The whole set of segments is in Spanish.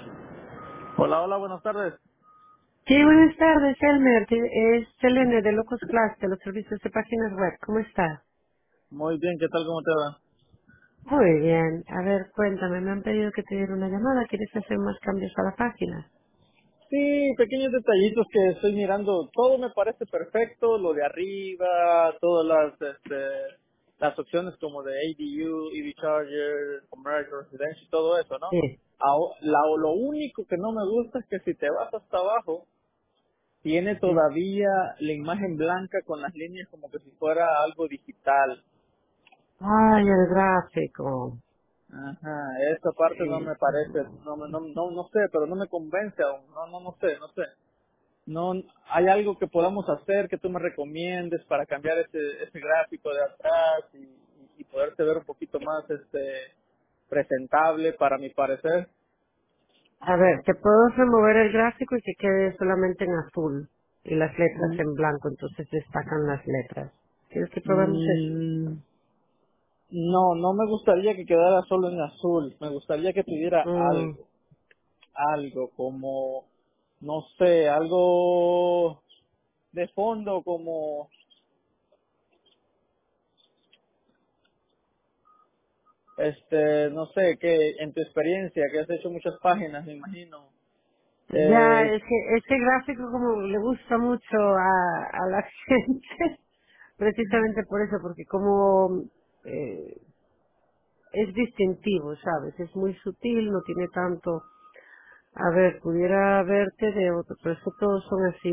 Hola, hola, buenas tardes. Sí, buenas tardes, Elmer. Es Selene de Locos Class, de los servicios de páginas web. ¿Cómo está? Muy bien, ¿qué tal? ¿Cómo te va? Muy bien. A ver, cuéntame. Me han pedido que te diera una llamada. ¿Quieres hacer más cambios a la página? Sí, pequeños detallitos que estoy mirando. Todo me parece perfecto, lo de arriba, todas las opciones como de ADU, EV Charger, Commercial, Residential, todo eso, ¿no? Sí. Lo único que no me gusta es que si te vas hasta abajo, tiene Sí. todavía la imagen blanca con las líneas como que si fuera algo digital. Ay, el gráfico. Ajá, esa parte no Sí. me parece, no sé, pero no me convence aún, no sé, no sé. No, hay algo que podamos hacer que tú me recomiendes para cambiar ese gráfico de atrás y poderse ver un poquito más presentable para mi parecer. A ver, te puedo remover el gráfico y que quede solamente en azul y las letras Mm, en blanco, entonces destacan las letras. ¿Quieres que probemos eso? mm, no, no me gustaría que quedara solo en azul, me gustaría que tuviera Mm, algo como, no sé, algo de fondo como, no sé, que en tu experiencia, que has hecho muchas páginas, me imagino, ya, eh, es que ese gráfico como le gusta mucho a la gente. Precisamente por eso, porque como eh, es distintivo, ¿sabes? Es muy sutil, no tiene tanto... A ver, pudiera verte de otro, pero es que todos son así,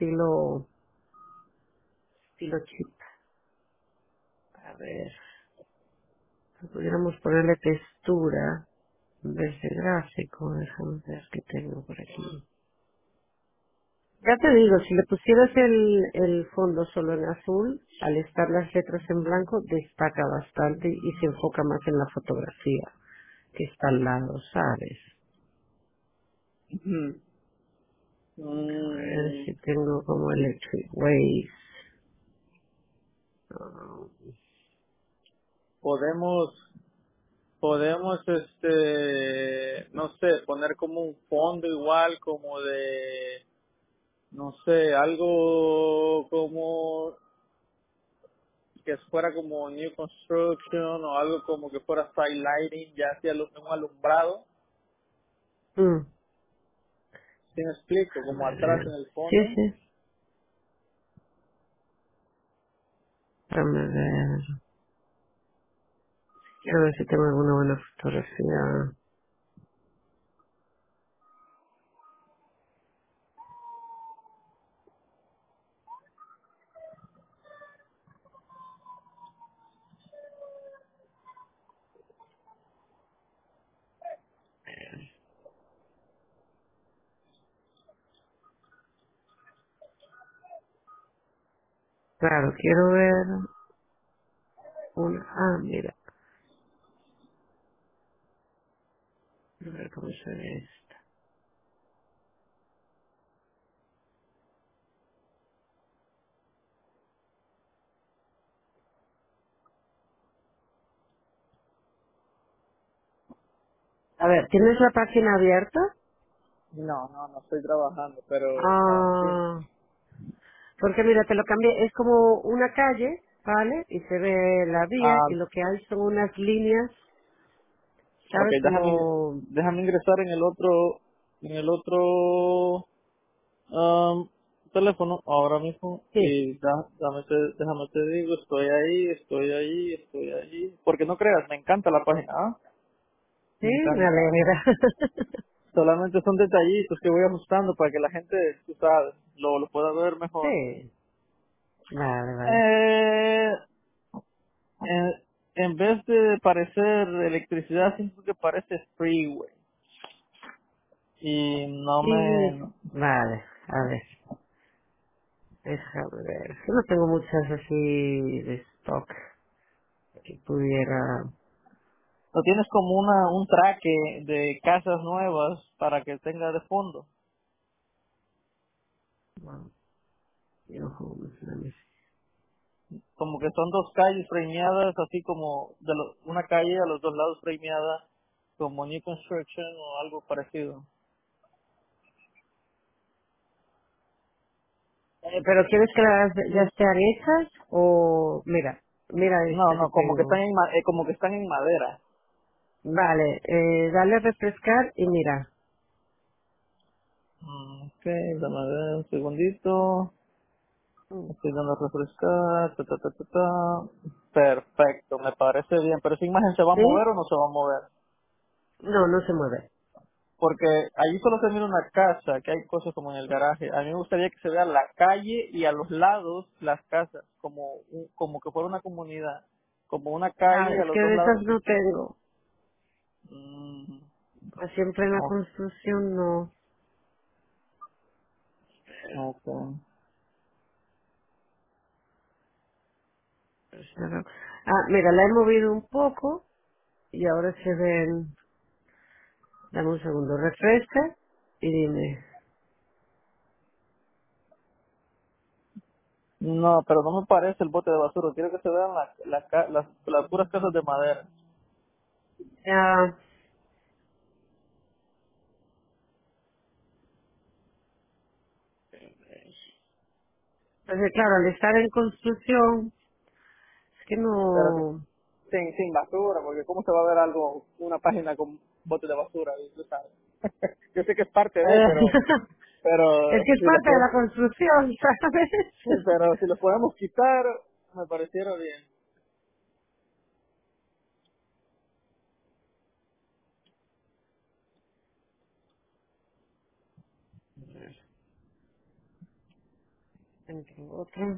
estilo chip. A ver, si pudiéramos ponerle textura en vez de gráfico, déjame ver qué tengo por aquí. Ya te digo, si le pusieras el fondo solo en azul, al estar las letras en blanco, destaca bastante y se enfoca más en la fotografía que está al lado, ¿sabes? ujú. A ver Mm, si tengo como Electric Waves. Ah, podemos, podemos, no sé, poner como un fondo igual, como de, no sé, algo como que fuera como new construction o algo como que fuera side lighting, ya hacia un alumbrado, mm, ¿sí me explico? a Como atrás ver. en el Sí, fondo. sí. Déjame ver. Quiero ver si tengo alguna buena fotografía. Claro, quiero ver una... Ah, mira. A ver cómo se ve esta. A ver, ¿tienes la página abierta? No estoy trabajando, pero sí. Ah, porque mira, te lo cambié. Es como una calle, ¿vale? Y se ve la vía Ah, y lo que hay son unas líneas, ok, ¿sabes? Como... déjame ingresar en el otro teléfono ahora mismo Sí. y déjame te digo, estoy ahí. Porque no creas, me encanta la página, ¿ah? Sí, Me me encanta. alegra. Solamente son detallitos que voy ajustando para que la gente, tú sabes, lo pueda ver mejor. Sí. Vale, vale. Eh, en, en vez de parecer electricidad, siento que parece freeway. Y no Sí. me, Vale, a ver. Déjame ver. Yo no tengo muchas así de stock que pudiera... lo tienes como un traque de casas nuevas para que tenga de fondo. Bueno, yo, let me see. Como que son dos calles frameadas, así como una calle a los dos lados frameada, como New Construction o algo parecido. ¿Pero quieres que las ya estén hechas? O, mira No, esta que no, como que están tengo. como que están en madera. Vale, dale a refrescar y mira. Ok, dame ver un segundito. Mm. Estoy dando a refrescar. Ta, ta, ta, ta, ta. Perfecto, me parece bien. Pero esa imagen se va a ¿Sí? mover o no se va a mover. No, no se mueve. Porque allí solo se mira una casa, que hay cosas como en el garaje. A mí me gustaría que se vea la calle y a los lados las casas, como que fuera una comunidad. Como una Ah, calle a es que los dos de esas lados. no tengo. Mm, Siempre en la o- construcción no. ok. Ah, mira, la he movido un poco y ahora se ven. Dame un segundo, refresca y dime. No, pero no me parece el bote de basura. Quiero que se vean las puras casas de madera. Ah, pues claro, al estar en construcción, es que Pero no. sin basura, porque ¿cómo se va a ver algo, una página con bote de basura? Y tú sabes. Yo sé que es parte de, Es pero que es si lo parte de la puedo, construcción, ¿sabes? pero si lo podemos quitar, me pareciera bien. Entre otro.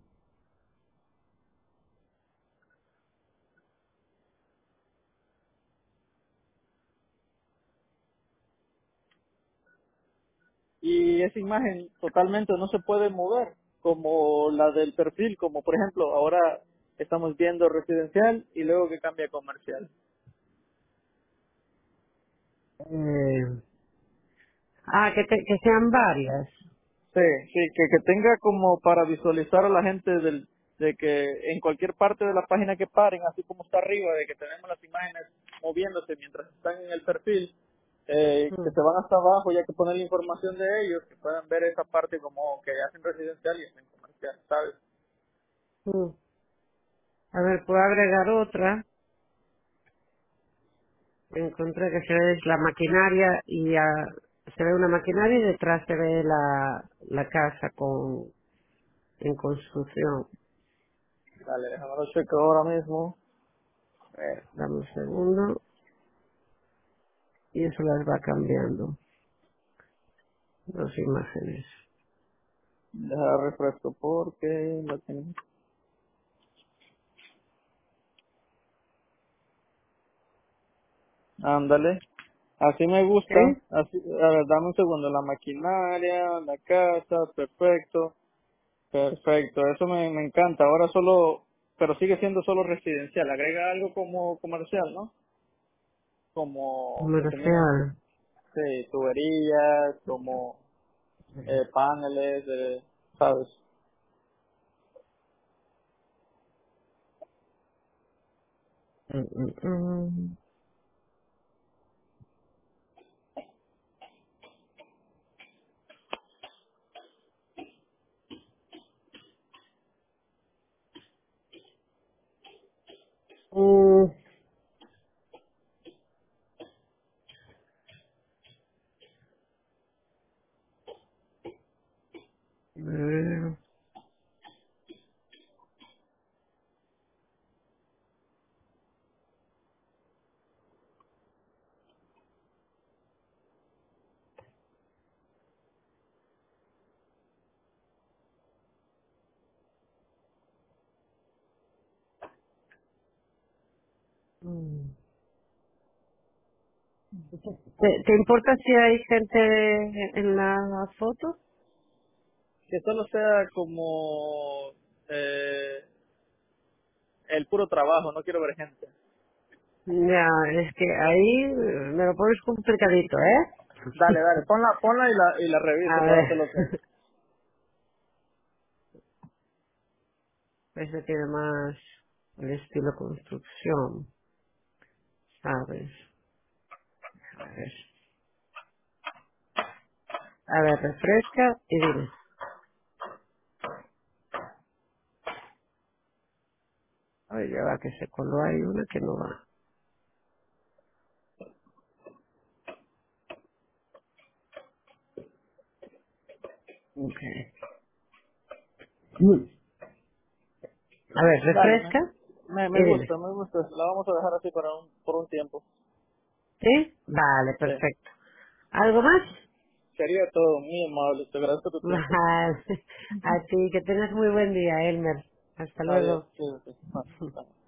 Y esa imagen totalmente no se puede mover, como la del perfil, como por ejemplo ahora estamos viendo residencial y luego que cambia a comercial. Eh, que sean varias. Sí, sí, que tenga como para visualizar a la gente de que en cualquier parte de la página que paren, así como está arriba, de que tenemos las imágenes moviéndose mientras están en el perfil, que Mm, se van hasta abajo y hay que poner la información de ellos, que puedan ver esa parte como que hacen residencial y hacen comercial, ¿sabes? mm. A ver, puedo agregar otra. Encontré que se ve la maquinaria y se ve una maquinaria y detrás se ve la casa en construcción. Dale, déjame lo checo ahora mismo. A ver, dame un segundo y eso las va cambiando. Dos imágenes. Deja refresco porque lo tengo. Ándale. Así me gusta. ¿Sí? Así, a ver, dame un segundo. La maquinaria, la casa, perfecto. Perfecto, eso me encanta. Ahora solo, pero sigue siendo solo residencial. Agrega algo como comercial, ¿no? Como que se miren, Comercial. sí, tuberías, como paneles, ¿sabes? Mm, mm, mm. Mm, mm. ¿Te importa si hay gente en la foto? Que solo sea como eh, el puro trabajo, no quiero ver gente. Ya, es que ahí me lo pones complicadito, ¿eh? Dale, dale, ponla y la reviso A para ver, hacer lo que. ese tiene más el estilo construcción, ¿sabes? A ver, refresca y dime. Ay, ya va que se coló ahí una que no va. Ok. Mm. A ver, Dale, refresca me y dile. gusta, me gusta. La vamos a dejar así por un tiempo. ¿Sí? Vale, Sí. perfecto. ¿Algo más? Sería todo, muy amable. Te agradezco tu tiempo. Vale. A ti, que tengas muy buen día, Elmer. Hasta Adiós. luego. Cuídate. Bye. Bye.